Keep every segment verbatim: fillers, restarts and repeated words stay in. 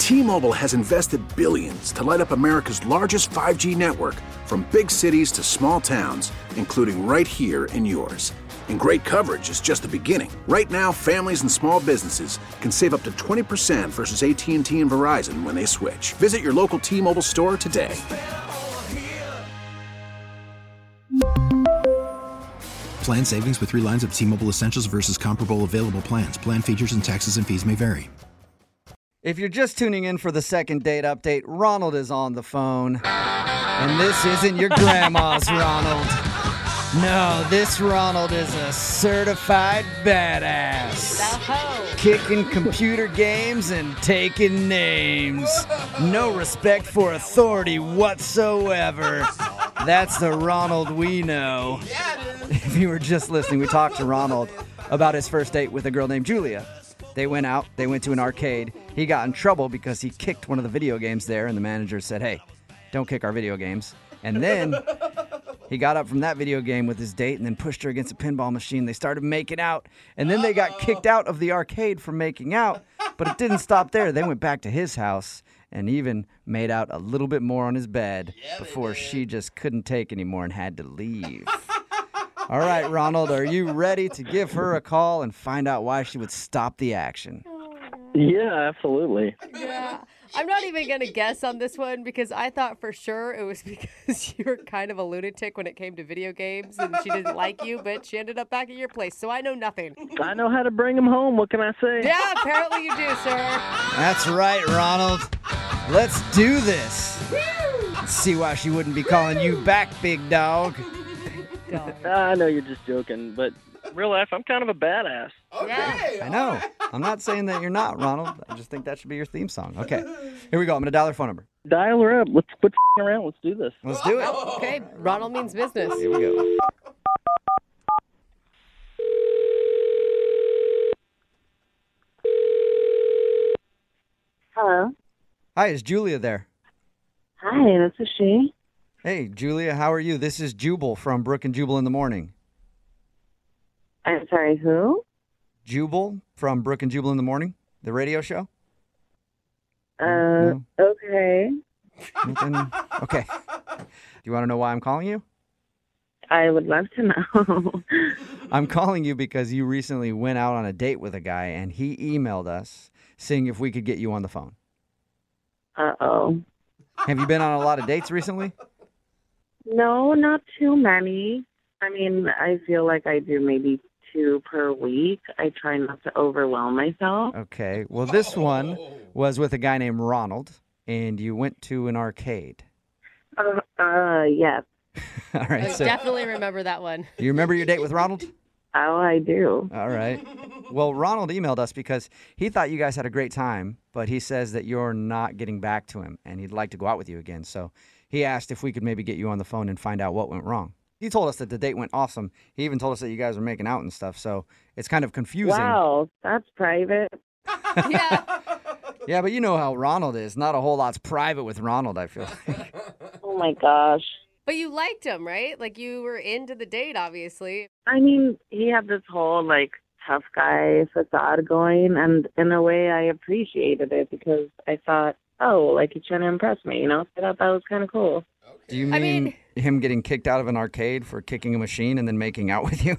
T-Mobile has invested billions to light up America's largest five G network, from big cities to small towns, including right here in yours. And great coverage is just the beginning. Right now, families and small businesses can save up to twenty percent versus A T and T and Verizon when they switch. Visit your local T-Mobile store today. Plan savings with three lines of T-Mobile Essentials versus comparable available plans. Plan features and taxes and fees may vary. If you're just tuning in for the second date update, Ronald is on the phone. And this isn't your grandma's Ronald. No, this Ronald is a certified badass. Kicking computer games and taking names. No respect for authority whatsoever. That's the Ronald we know. If you were just listening, we talked to Ronald about his first date with a girl named Julia. They went out, they went to an arcade. He got in trouble because he kicked one of the video games there, and the manager said, hey, don't kick our video games. And then he got up from that video game with his date and then pushed her against a pinball machine. They started making out, and then they got kicked out of the arcade for making out, but it didn't stop there. They went back to his house and even made out a little bit more on his bed yeah, before she just couldn't take anymore and had to leave. All right, Ronald, are you ready to give her a call and find out why she would stop the action? Yeah, absolutely. Yeah. I'm not even going to guess on this one because I thought for sure it was because you were kind of a lunatic when it came to video games and she didn't like you, but she ended up back at your place, so I know nothing. I know how to bring them home. What can I say? Yeah, apparently you do, sir. That's right, Ronald. Let's do this. Let's see why she wouldn't be calling you back, big dog. I know you're just joking, but real life, I'm kind of a badass. Okay. I know. I'm not saying that you're not, Ronald. I just think that should be your theme song. Okay. Here we go. I'm going to dial her phone number. Dial her up. Let's quit f***ing around. Let's do this. Let's do it. Okay. Ronald means business. Here we go. Hello. Hi, is Julia there? Hi, this is she. Hey, Julia, how are you? This is Jubal from Brooke and Jubal in the Morning. I'm sorry, who? Jubal from Brooke and Jubal in the Morning, the radio show. Uh, No? okay. Nothing? Okay. Do you want to know why I'm calling you? I would love to know. I'm calling you because you recently went out on a date with a guy, and he emailed us seeing if we could get you on the phone. Uh-oh. Have you been on a lot of dates recently? No, not too many. I mean, I feel like I do maybe two per week. I try not to overwhelm myself. Okay. Well, this one was with a guy named Ronald, and you went to an arcade. Uh, uh yes. All right. I So, definitely remember that one. do you remember your date with Ronald? Oh, I do. All right. Well, Ronald emailed us because he thought you guys had a great time, but he says that you're not getting back to him, and he'd like to go out with you again. So he asked if we could maybe get you on the phone and find out what went wrong. He told us that the date went awesome. He even told us that you guys were making out and stuff, so it's kind of confusing. Wow, that's private. Yeah. Yeah, but you know how Ronald is. Not a whole lot's private with Ronald, I feel like. Oh, my gosh. But you liked him, right? Like you were into the date, obviously. I mean, he had this whole, like, tough guy facade going, and in a way I appreciated it because I thought, oh, like, he's trying to impress me, you know? I thought that was kind of cool. Do you mean, I mean- him getting kicked out of an arcade for kicking a machine and then making out with you?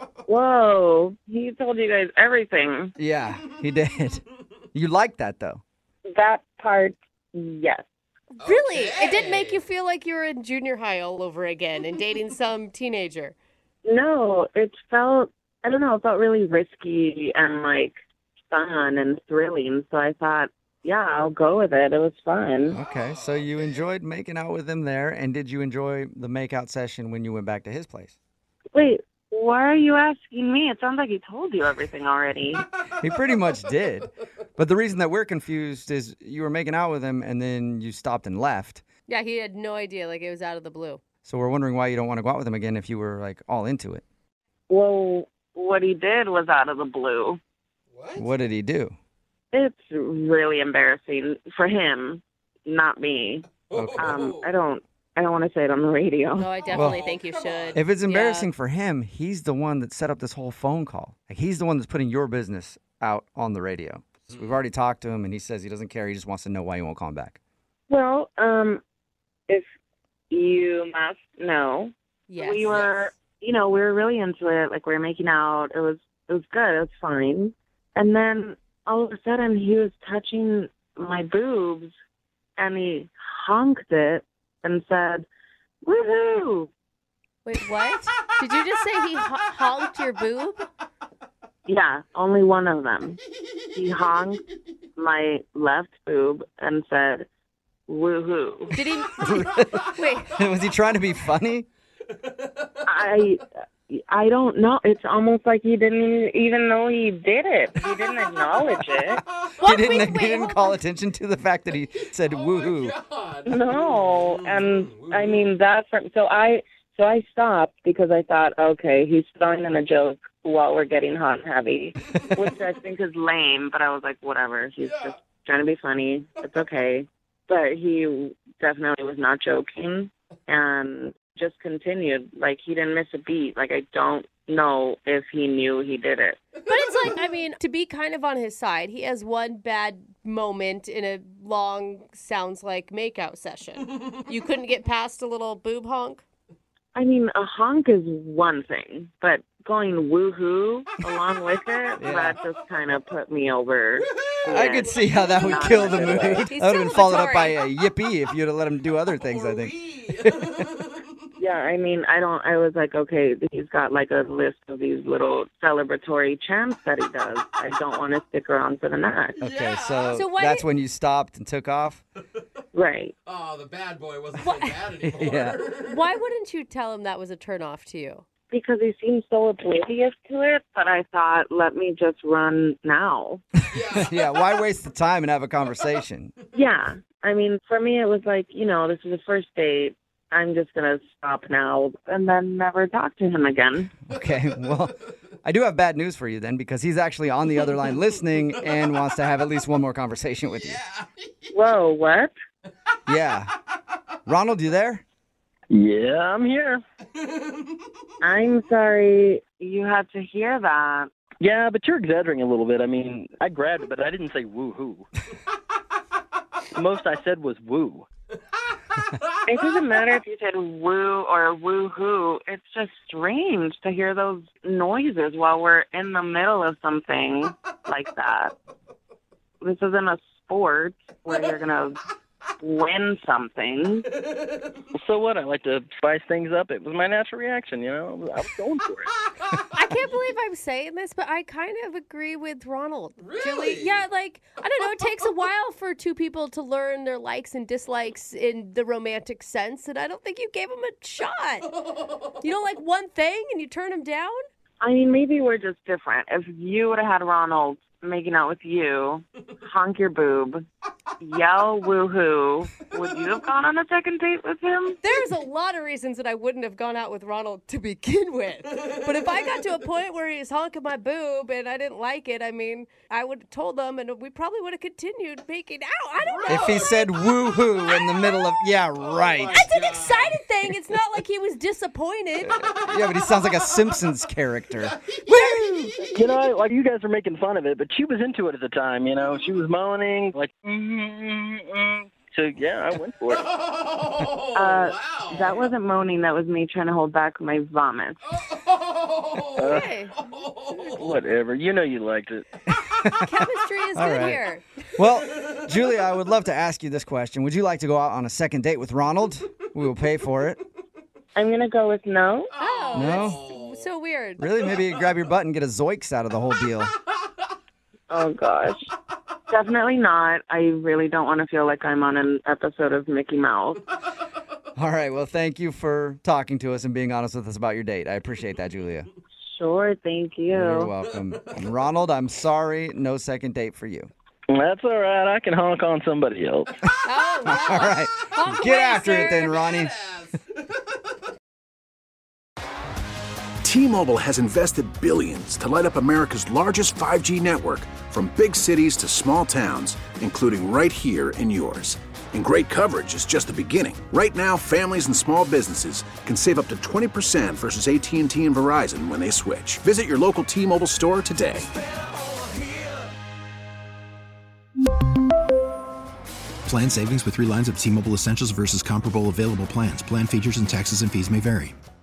Whoa, he told you guys everything. Yeah, he did. You liked that, though. That part, yes. Really? It didn't make you feel like you were in junior high all over again and dating some teenager? No, it felt, I don't know, it felt really risky and, like, fun and thrilling. So I thought, yeah, I'll go with it. It was fun. Okay, so you enjoyed making out with him there, and did you enjoy the makeout session when you went back to his place? Wait, why are you asking me? It sounds like he told you everything already. He pretty much did. But the reason that we're confused is you were making out with him, and then you stopped and left. Yeah, he had no idea. Like, it was out of the blue. So we're wondering why you don't want to go out with him again if you were, like, all into it. Well, what he did was out of the blue. What? What did he do? It's really embarrassing for him, not me. Okay. Um, I don't, I don't want to say it on the radio. No, I definitely Well, think you should. If it's embarrassing Yeah. for him, he's the one that set up this whole phone call. Like, he's the one that's putting your business out on the radio. So we've already talked to him, and he says he doesn't care. He just wants to know why you won't call him back. Well, um, if you must know, Yes. we were, you know, we were really into it. Like, we were making out. It was, it was good. It was fine. And then all of a sudden, he was touching my boobs, and he honked it and said, "Woohoo!" Wait, what? Did you just say he ho- honked your boob? Yeah, only one of them. He honked my left boob and said, "Woohoo!" Did he? Wait. Was he trying to be funny? I I don't know. It's almost like he didn't even know he did it. He didn't acknowledge it. What? He didn't, Wait, he wait, didn't hold call on. attention to the fact that he said woohoo. No, and I mean that's so I so I stopped because I thought, okay, he's throwing in a joke while we're getting hot and heavy, which I think is lame. But I was like, whatever. He's just trying to be funny. It's okay. But he definitely was not joking, and just continued. Like, he didn't miss a beat. Like, I don't know if he knew he did it. But it's like, I mean, to be kind of on his side, he has one bad moment in a long, sounds like makeout session. You couldn't get past a little boob honk? I mean, a honk is one thing, but going woohoo along with it, Yeah. that just kind of put me over. the I edge. could see how that would Not kill the a mood. good way. That He's would have been followed up by celebratory. a yippee if you'd have let him do other things, I think. Yeah, I mean, I don't, I was like, okay, he's got like a list of these little celebratory chants that he does. I don't want to stick around for the night. Okay, so, So why that's did- when you stopped and took off? Right. Oh, the bad boy wasn't so bad anymore. Yeah. Why wouldn't you tell him that was a turnoff to you? Because he seemed so oblivious to it, but I thought, let me just run now. Yeah. Yeah, why waste the time and have a conversation? Yeah. I mean, for me, it was like, you know, this is the first date. I'm just going to stop now and then never talk to him again. Okay, well, I do have bad news for you then, because he's actually on the other line listening and wants to have at least one more conversation with you. Whoa, what? Yeah. Ronald, you there? Yeah, I'm here. I'm sorry you had to hear that. Yeah, but you're exaggerating a little bit. I mean, I grabbed it, but I didn't say woo-hoo. The most I said was woo. It doesn't matter if you said woo or woo-hoo. It's just strange to hear those noises while we're in the middle of something like that. This isn't a sport where you're going to win something. So what? I like to spice things up. It was my natural reaction, you know? I was going for it. I can't believe I'm saying this, but I kind of agree with Ronald. Really? Julie, yeah, like, I don't know, it takes a while for two people to learn their likes and dislikes in the romantic sense, and I don't think you gave them a shot. You don't like one thing and you turn them down? I mean, maybe we're just different. If you would have had Ronald making out with you, honk your boob, yell woohoo, would you have gone on a second date with him? There's a lot of reasons that I wouldn't have gone out with Ronald to begin with. But if I got to a point where he was honking my boob and I didn't like it, I mean, I would have told him and we probably would have continued making out. I don't know. If he said woohoo in the middle of, yeah, right. It's an excited thing. It's not like he was disappointed. Yeah, but he sounds like a Simpsons character. Woo! You know, like you guys are making fun of it, but she was into it at the time, you know? She was moaning, like, mm-hmm. So, yeah, I went for it. Oh, Uh, wow. That wasn't moaning. That was me trying to hold back my vomit. Oh, Okay. Whatever. You know you liked it. Chemistry is All good right. here. Well, Julia, I would love to ask you this question. Would you like to go out on a second date with Ronald? We will pay for it. I'm going to go with no. Oh, No? that's so weird. Really? Maybe you grab your butt and get a Zoiks out of the whole deal. Oh, gosh. Definitely not. I really don't want to feel like I'm on an episode of Mickey Mouse. All right. Well, thank you for talking to us and being honest with us about your date. I appreciate that, Julia. Sure, thank you. You're welcome. And Ronald, I'm sorry. No second date for you. That's all right. I can honk on somebody else. Oh, wow. All right. Honk Get away, after it sir. then, Ronnie. T-Mobile has invested billions to light up America's largest five G network, from big cities to small towns, including right here in yours. And great coverage is just the beginning. Right now, families and small businesses can save up to twenty percent versus A T and T and Verizon when they switch. Visit your local T-Mobile store today. Plan savings with three lines of T-Mobile Essentials versus comparable available plans. Plan features and taxes and fees may vary.